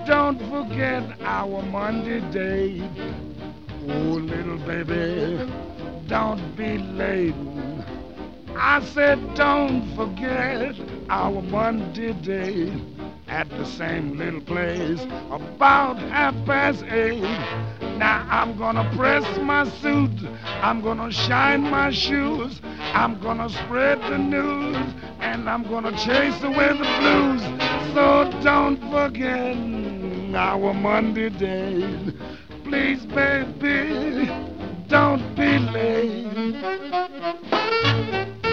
don't forget our Monday day. Oh, little baby, don't be late. I said don't forget our Monday day at the same little place about 8:30. Now I'm gonna press my suit, I'm gonna shine my shoes, I'm gonna spread the news, and I'm gonna chase away the blues. So don't forget our Monday day. Please, baby, don't be late.